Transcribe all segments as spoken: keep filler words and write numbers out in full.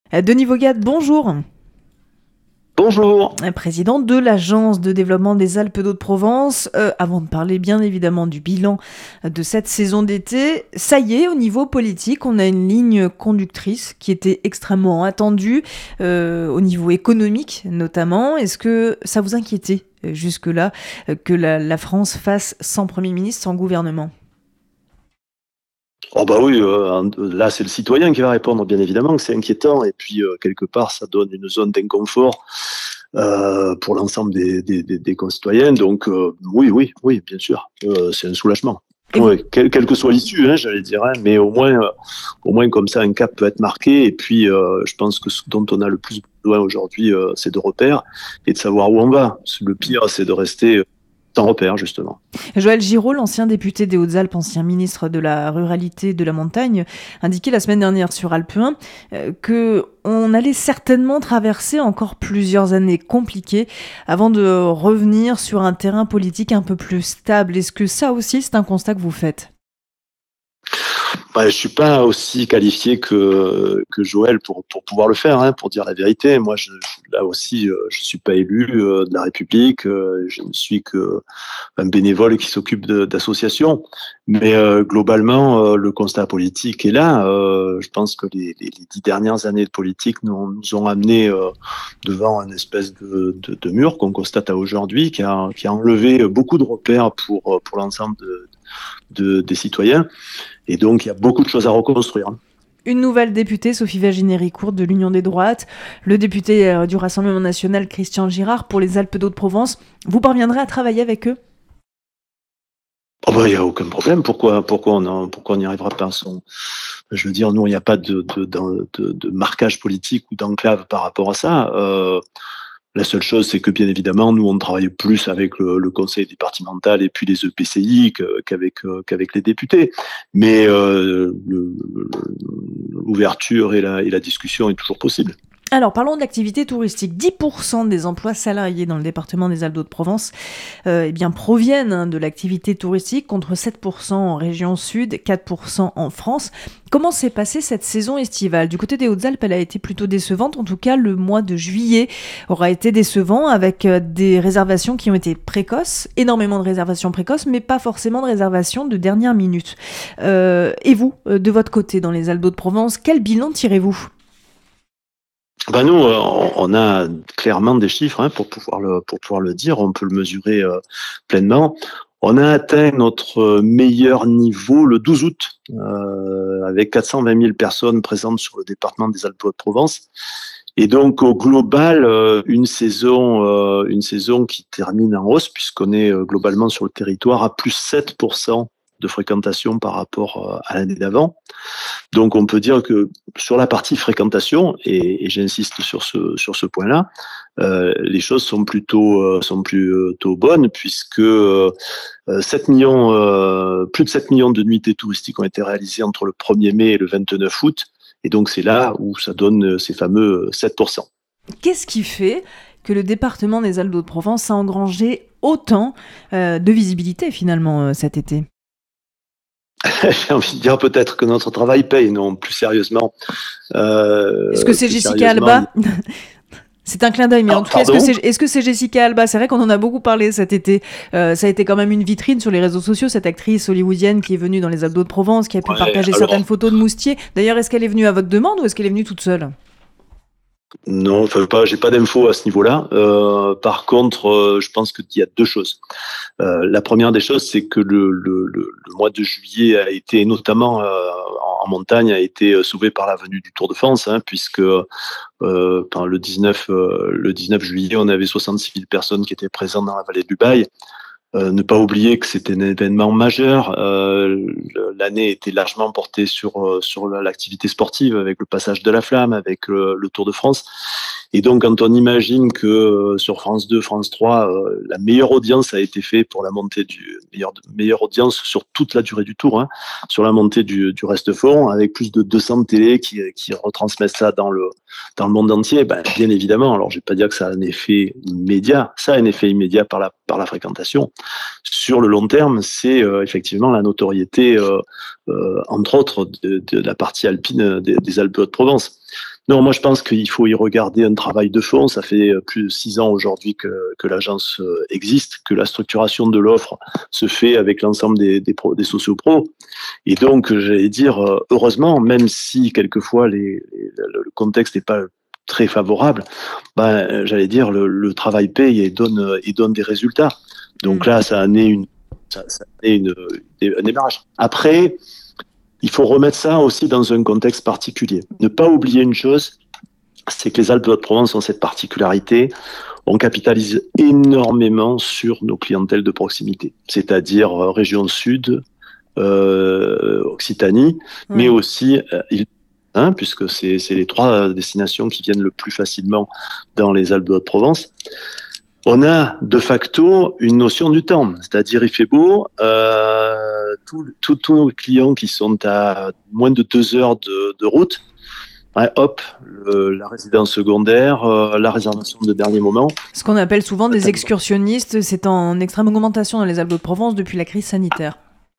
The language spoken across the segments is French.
Euh, Denis Vogat, bonjour. Bonjour. Euh, Président de l'Agence de développement des Alpes d'Haute-Provence. Euh, avant de parler bien évidemment du bilan de cette saison d'été, ça y est, au niveau politique, on a une ligne conductrice qui était extrêmement attendue, euh, au niveau économique notamment. Est-ce que ça vous inquiétait euh, jusque-là euh, que la, la France fasse sans Premier ministre, sans gouvernement ? Oh bah oui, euh, là c'est le citoyen qui va répondre, bien évidemment que c'est inquiétant et puis euh, quelque part ça donne une zone d'inconfort euh, pour l'ensemble des, des, des, des concitoyens. Donc euh, oui, oui, oui, bien sûr, euh, c'est un soulagement. Et vous, Ouais, quelle, quelle que soit l'issue, hein, j'allais dire, hein, mais au moins, euh, au moins comme ça un cap peut être marqué. Et puis euh, je pense que ce dont on a le plus besoin aujourd'hui, euh, c'est de repères et de savoir où on va. Le pire, c'est de rester sans repères justement. Joël Giraud, l'ancien député des Hautes-Alpes, ancien ministre de la Ruralité et de la Montagne, indiquait la semaine dernière sur Alpe un euh, qu'on allait certainement traverser encore plusieurs années compliquées avant de revenir sur un terrain politique un peu plus stable. Est-ce que ça aussi, c'est un constat que vous faites ? Bah, je suis pas aussi qualifié que que Joël pour pour pouvoir le faire, hein, pour dire la vérité. Moi, je, là aussi, euh, je suis pas élu euh, de la République. Euh, je ne suis que un bénévole qui s'occupe de- d'associations. Mais euh, globalement, euh, le constat politique est là. Euh, je pense que les, les, les dix dernières années de politique nous, nous ont amenés euh, devant une espèce de, de, de mur qu'on constate à aujourd'hui, qui a, qui a enlevé beaucoup de repères pour pour l'ensemble de, de, des citoyens. Et donc, il y a beaucoup de choses à reconstruire. Une nouvelle députée, Sophie Virginie-Ricourt de l'Union des droites, le député euh, du Rassemblement national, Christian Girard, pour les Alpes d'Haute-Provence. Vous parviendrez à travailler avec eux ? Oh bah, il n'y a aucun problème. Pourquoi, pourquoi on en- pourquoi on n'y arrivera pas sans- Je veux dire, nous, il n'y a pas de, de, de, de- de marquage politique ou d'enclave par rapport à ça. Euh, la seule chose, c'est que bien évidemment, nous, on travaille plus avec le, le conseil départemental et puis les E P C I que- qu'avec euh, qu'avec les députés. Mais euh, le- le- l'ouverture et la, et la discussion est toujours possible. Alors, parlons de l'activité touristique. dix pour cent des emplois salariés dans le département des Alpes d'Haute-Provence euh, eh bien, proviennent hein, de l'activité touristique, contre sept pour cent en région sud, quatre pour cent en France. Comment s'est passée cette saison estivale ? Du côté des Hautes-Alpes, elle a été plutôt décevante. En tout cas, le mois de juillet aura été décevant, avec euh, des réservations qui ont été précoces, énormément de réservations précoces, mais pas forcément de réservations de dernière minute. Euh, et vous, euh, de votre côté, dans les Alpes d'Haute-Provence, quel bilan tirez-vous ? Ben nous, euh, on on a clairement des chiffres hein, pour pouvoir le pour pouvoir le dire. On peut le mesurer euh, pleinement. On a atteint notre meilleur niveau le douze août, euh, avec quatre cent vingt mille personnes présentes sur le département des Alpes-de-Provence. Et donc au global, euh, une saison, euh, une saison qui termine en hausse puisqu'on est euh, globalement sur le territoire à plus sept pour cent de fréquentation par rapport euh, à l'année d'avant. Donc on peut dire que sur la partie fréquentation, et, et j'insiste sur ce, sur ce point-là, euh, les choses sont plutôt, euh, sont plutôt bonnes puisque euh, sept millions, euh, plus de sept millions de nuitées touristiques ont été réalisées entre le premier mai et le vingt-neuf août. Et donc c'est là où ça donne ces fameux sept pour cent. Qu'est-ce qui fait que le département des Alpes d'Haute-Provence a engrangé autant euh, de visibilité finalement euh, cet été ? J'ai envie de dire peut-être que notre travail paye, non, plus sérieusement. Est-ce que Euh, c'est plus Jessica sérieusement. Alba ? C'est un clin d'œil, mais en Ah, tout cas, est-ce que pardon. c'est est-ce que c'est Jessica Alba ? C'est vrai qu'on en a beaucoup parlé cet été. Euh, ça a été quand même une vitrine sur les réseaux sociaux, cette actrice hollywoodienne qui est venue dans les Alpes d'Haute-Provence, qui a pu Ouais, partager certaines alors photos de moustiers. D'ailleurs, est-ce qu'elle est venue à votre demande ou est-ce qu'elle est venue toute seule ? non, enfin, pas, j'ai pas d'infos à ce niveau-là. Euh, par contre, euh, je pense qu'il y a deux choses. Euh, la première des choses, c'est que le, le, le, le mois de juillet a été, notamment euh, en, en montagne, a été euh, sauvé par la venue du Tour de France, hein, puisque euh, enfin, le dix-neuf, euh, le dix-neuf juillet, on avait soixante-six mille personnes qui étaient présentes dans la vallée du Bail. Euh, ne pas oublier que c'était un événement majeur. Euh, l'année était largement portée sur euh, sur l'activité sportive, avec le passage de la flamme, avec euh, le Tour de France. Et donc, quand on imagine que euh, sur France deux, France trois, euh, la meilleure audience a été faite pour la montée du meilleure, meilleure audience sur toute la durée du Tour, hein, sur la montée du, du reste fond, avec plus de deux cents télés qui, qui retransmettent ça dans le dans le monde entier, ben, bien évidemment. Alors, je vais pas dire que ça a un effet immédiat. Ça a un effet immédiat par la par la fréquentation. Sur le long terme, c'est euh, effectivement la notoriété, euh, euh, entre autres, de, de la partie alpine des, des Alpes-de-Provence. Non, moi je pense qu'il faut y regarder un travail de fond. Ça fait plus de six ans aujourd'hui que, que l'agence existe, que la structuration de l'offre se fait avec l'ensemble des, des, pro, des sociopros. Et donc, j'allais dire, heureusement, même si quelquefois les, les, le contexte n'est pas très favorable, ben, j'allais dire, le, le travail paye et donne, et donne des résultats. Donc là, ça en est une, ça, ça en est une, un démarrage. Après, il faut remettre ça aussi dans un contexte particulier. Ne pas oublier une chose, c'est que les Alpes-de-Haute-Provence ont cette particularité, on capitalise énormément sur nos clientèles de proximité, c'est-à-dire euh, région sud, euh, Occitanie, oui. mais aussi euh, hein, puisque c'est, c'est les trois destinations qui viennent le plus facilement dans les Alpes-de-Haute-Provence. On a de facto une notion du temps, c'est-à-dire il fait beau, euh, tous tout, tout nos clients qui sont à moins de deux heures de, de route, ouais, hop, le, la résidence secondaire, euh, la réservation de dernier moment. Ce qu'on appelle souvent des excursionnistes, c'est en extrême augmentation dans les Alpes-de-Provence depuis la crise sanitaire.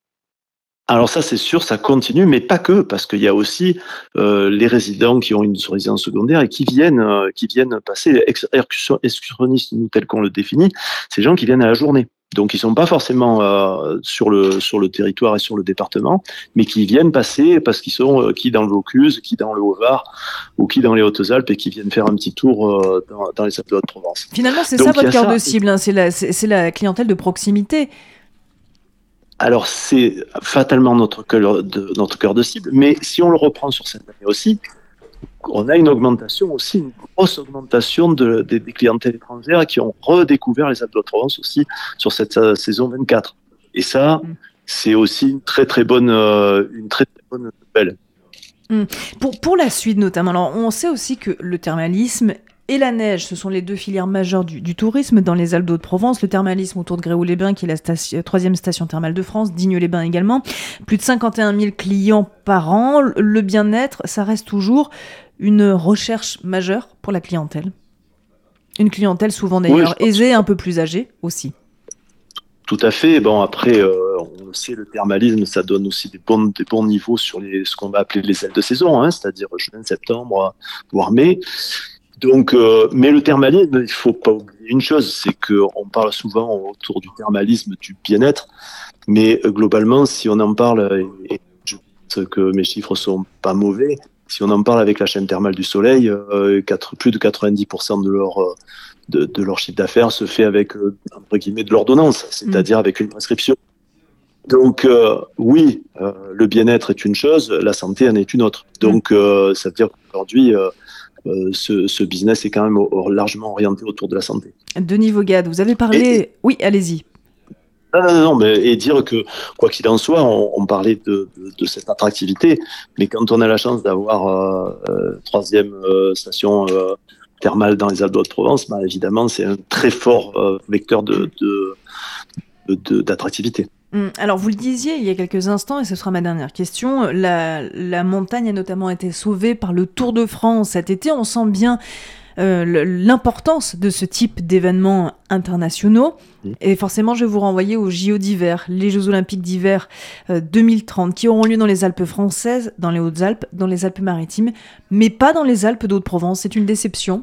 Alors ça, c'est sûr, ça continue, mais pas que, parce qu'il y a aussi euh, les résidents qui ont une résidence secondaire et qui viennent, euh, qui viennent passer excursionnistes, nous tels qu'on le définit, ces gens qui viennent à la journée. Donc ils sont pas forcément euh, sur le sur le territoire et sur le département, mais qui viennent passer parce qu'ils sont euh, qui dans le Vaucluse, qui dans le Haut-Var ou qui dans les Hautes-Alpes et qui viennent faire un petit tour euh, dans, dans les Alpes de Haute-Provence. Finalement, c'est Donc, ça votre cœur de cible, hein, c'est la c'est, c'est la clientèle de proximité. Alors, c'est fatalement notre cœur, de, notre cœur de cible, mais si on le reprend sur cette année aussi, on a une augmentation aussi, une grosse augmentation de, de, des clientèles étrangères qui ont redécouvert les Alpes-de-Haute-Provence aussi sur cette uh, saison vingt-quatre. Et ça, mmh. c'est aussi une très très bonne, euh, une très, très bonne nouvelle. Mmh. Pour, pour la suite notamment, alors on sait aussi que le thermalisme et la neige, ce sont les deux filières majeures du, du tourisme dans les Alpes-de-Haute-Provence. Le thermalisme autour de Gréoux-les-Bains, qui est la station, troisième station thermale de France, Digne-les-Bains également. Plus de cinquante et un mille clients par an. Le bien-être, ça reste toujours une recherche majeure pour la clientèle. Une clientèle souvent d'ailleurs oui, aisée, un peu plus âgée aussi. Tout à fait. Bon, après, euh, on le sait, le thermalisme, ça donne aussi des bons, des bons niveaux sur les, ce qu'on va appeler les ailes de saison, hein, c'est-à-dire juin, septembre, voire mai. Donc, euh, mais le thermalisme, il faut pas oublier une chose, c'est que on parle souvent autour du thermalisme du bien-être, mais euh, globalement, si on en parle, et, et je pense que mes chiffres sont pas mauvais, si on en parle avec la chaîne thermale du Soleil, euh, quatre, plus de quatre-vingt-dix pour cent de leur de, de leur chiffre d'affaires se fait avec euh, entre guillemets de l'ordonnance, c'est-à-dire mmh. avec une prescription. Donc euh, oui, euh, le bien-être est une chose, la santé en est une autre. Donc euh, ça veut dire qu'aujourd'hui euh, Euh, ce, ce business est quand même au, largement orienté autour de la santé. Denis Vaugade, vous avez parlé... Et, oui, allez-y. Non, non, non, mais et dire que, quoi qu'il en soit, on, on parlait de, de, de cette attractivité, mais quand on a la chance d'avoir euh, euh, troisième euh, station euh, thermale dans les Alpes-de-Haute-Provence, bah, évidemment, c'est un très fort euh, vecteur de, de, de, de, d'attractivité. Alors, vous le disiez il y a quelques instants, et ce sera ma dernière question, la, la montagne a notamment été sauvée par le Tour de France cet été. On sent bien euh, l'importance de ce type d'événements internationaux. Mmh. Et forcément, je vais vous renvoyer aux J O d'hiver, les Jeux Olympiques d'hiver euh, deux mille trente, qui auront lieu dans les Alpes françaises, dans les Hautes-Alpes, dans les Alpes-Maritimes, mais pas dans les Alpes d'Haute-Provence. C'est une déception?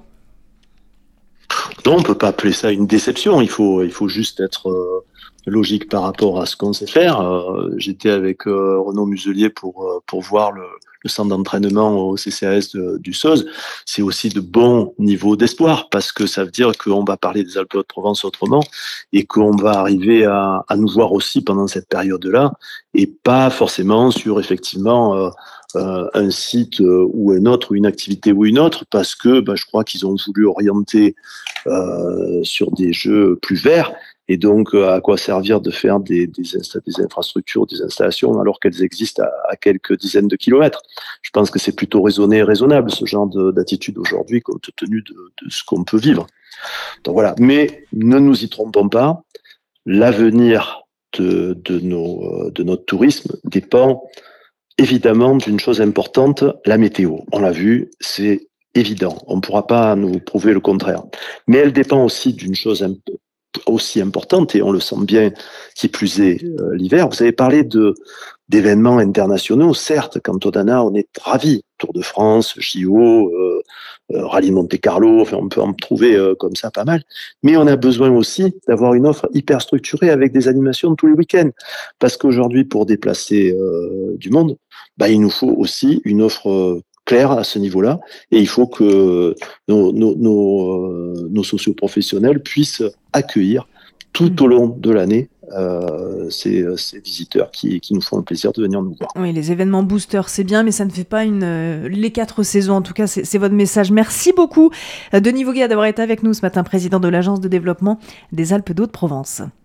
Non, on ne peut pas appeler ça une déception. Il faut, il faut juste être... Euh... logique par rapport à ce qu'on sait faire. Euh, j'étais avec euh, Renaud Muselier pour euh, pour voir le, le centre d'entraînement au C C A S de, du S O S. C'est aussi de bons niveaux d'espoir parce que ça veut dire qu'on va parler des Alpes-de-Haute-Provence autrement et qu'on va arriver à, à nous voir aussi pendant cette période-là et pas forcément sur effectivement euh, euh, un site ou un autre ou une activité ou une autre parce que bah, je crois qu'ils ont voulu orienter euh, sur des jeux plus verts. Et donc, à quoi servir de faire des, des, insta- des infrastructures, des installations, alors qu'elles existent à, à quelques dizaines de kilomètres? Je pense que c'est plutôt raisonné et raisonnable, ce genre de, d'attitude aujourd'hui, compte tenu de, de ce qu'on peut vivre. Donc voilà. Mais ne nous y trompons pas, l'avenir de, de, nos, de notre tourisme dépend évidemment d'une chose importante, la météo. On l'a vu, c'est évident. On ne pourra pas nous prouver le contraire. Mais elle dépend aussi d'une chose importante, aussi importante, et on le sent bien, qui plus est euh, l'hiver. Vous avez parlé de d'événements internationaux. Certes, quand on en a, on est ravis. Tour de France, J O, euh, euh, Rallye de Monte Carlo, enfin on peut en trouver euh, comme ça pas mal. Mais on a besoin aussi d'avoir une offre hyper structurée avec des animations tous les week-ends. Parce qu'aujourd'hui, pour déplacer euh, du monde, bah, il nous faut aussi une offre euh, claire à ce niveau-là. Et il faut que nos, nos, nos, euh, nos socioprofessionnels puissent accueillir tout au long de l'année euh, ces, ces visiteurs qui, qui nous font le plaisir de venir nous voir. Oui, les événements boosters, c'est bien, mais ça ne fait pas une, euh, les quatre saisons. En tout cas, c'est, c'est votre message. Merci beaucoup, euh, Denis Voguet, d'avoir été avec nous ce matin, président de l'Agence de développement des Alpes d'Haute-Provence.